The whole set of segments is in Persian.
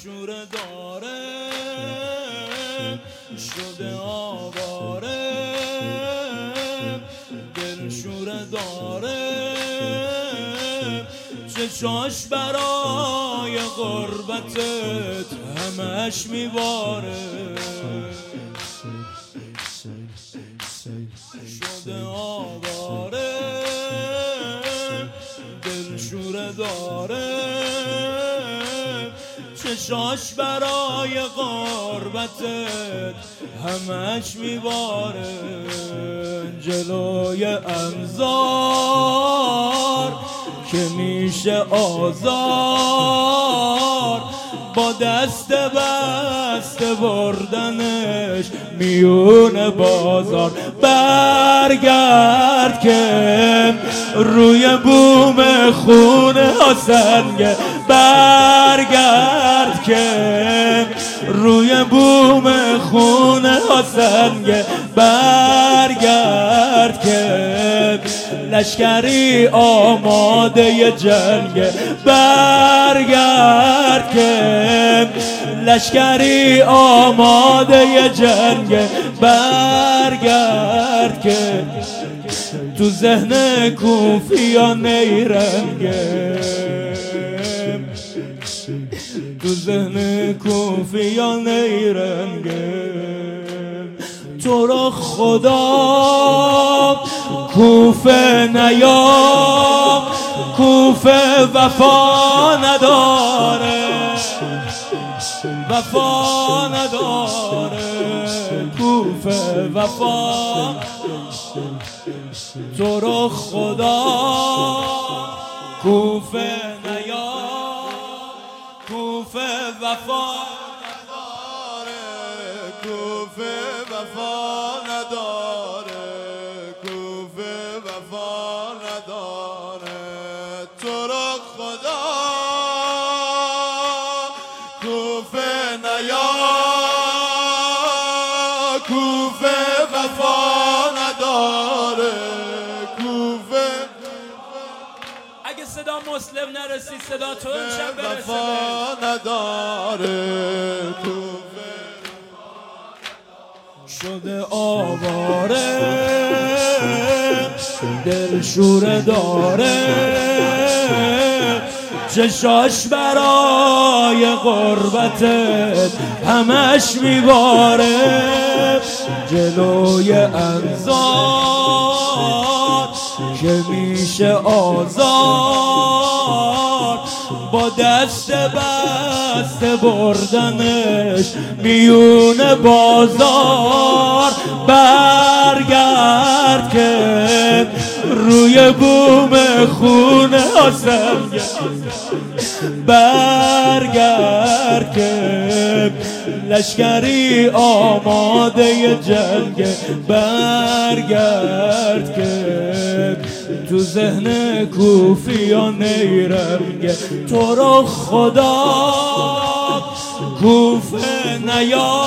دلشوره داره شده آواره دلشوره داره چشاش برای غربتت همش میباره شده آواره دلشوره داره چشاش برای غربتت همش میباره جلوی انظار که میشه آزار با دست بسته بردنش میون بازار برگرد که روی بوم خونه ها سنگه برگرد که روی بوم خونه ها سنگه برگرد که لشکری آماده جنگه برگرد که لشکری آماده جنگه برگرد که تو ذهن کوفیان نیرنگه تو ذهن کوفیان نیرنگه تو را خدا کوفه نیا کوفه وفا نداره وفا نداره کوفه وفا تو را خدا کوفه نیا کوفه وفا نداره کوفه وفا نداره کوفه وفا نداره تو را خدا کوفه نیا کوفه وفا نداره کوفه اگه صدا مسلم نرسید صدا تو امشب برسه وفا نداره کوفه شده آواره دلشوره داره چشاش برای غربتت همش میباره جلوی انظار که میشه آزار با دست بسته بردنش میون بازار برگرد که روی بوم خونه ها سنگه برگرد که لشکری آماده جنگه برگرد که تو ذهن کوفیان نیرنگه تو را خدا کوفه نیا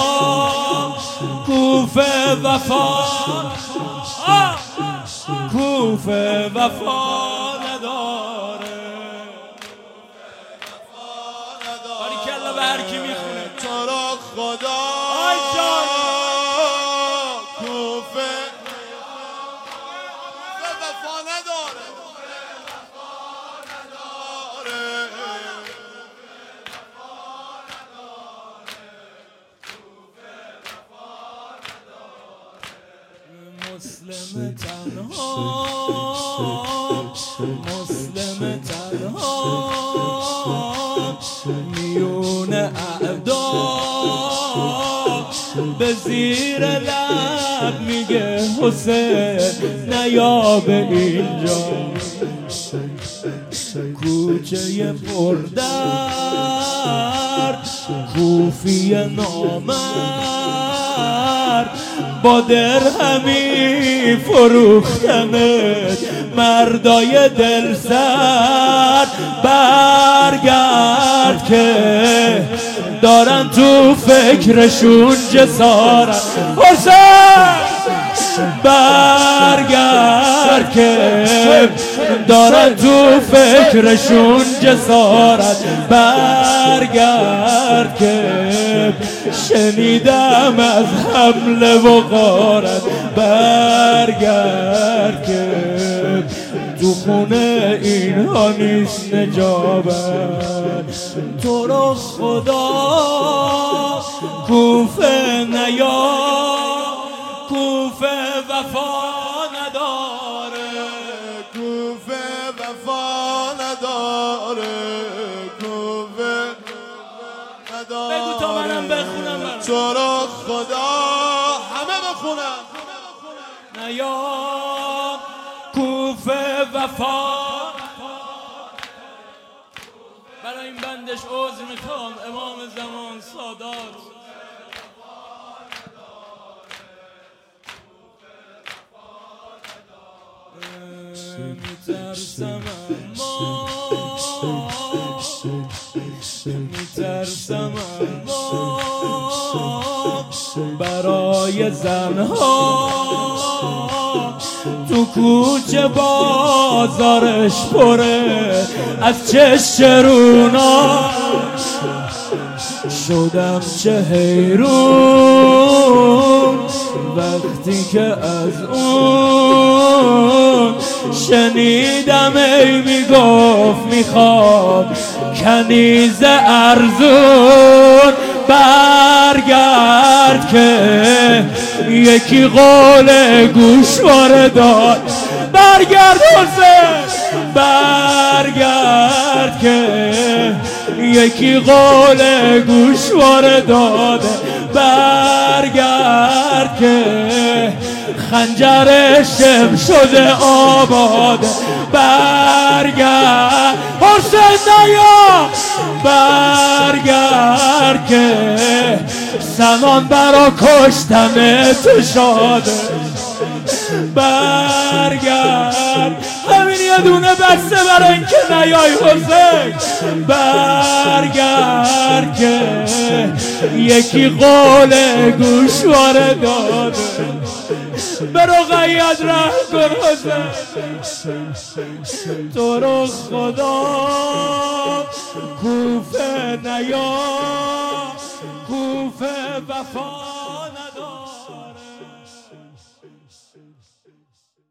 کوفه وفا کوفه وفا نداره باریکلا به هر کی میخونه تو را خدا آی جان کوفه وفا نداره مسلم تنها مسلم تنها میون اعدا به زیر لب میگه حسین نیا به اینجا کوچه پردرد کوفی نامرد با درهمی فروختنت مردای دل سر برگرد که دارن تو فکرشون جسارت حسین برگرد که دارن تو فکرشون جسارت، برگرد که شنیدم از حمله و غارت، برگرد که تو خونه اینها نیست نجابت. تو رو خدا کوفه نیا، کوفه وفا نداره، کوفه وفا نداره، کوفه نداره. بگو تا منم بخونم برم. تو رو خدا همه بخونم. نیا کوفه وفا. برای این بندش عذر میخوام امام زمان سادات. میترسم اما برای زنها تو کوچه بازارش پره از چشرونا. شدم چه حیرون وقتی که از اون شنیدم ای میگفت میخوام کنیز ارزون. برگرد که یکی قول گوشواره داد، برگرد حسین، برگرد که یکی قول گوشواره داده، برگرد که خنجر شم شده آباده، برگرد حسین نیا، برگرد که سنان برا کشتن تو شاده، برگرد همین یه دونه بسته برای این که نیای حسین، برگرد که یکی قول گوشواره داده، به رقیت رحم کن حسین. تو رو خدا کوفه نیا، کوفه وفا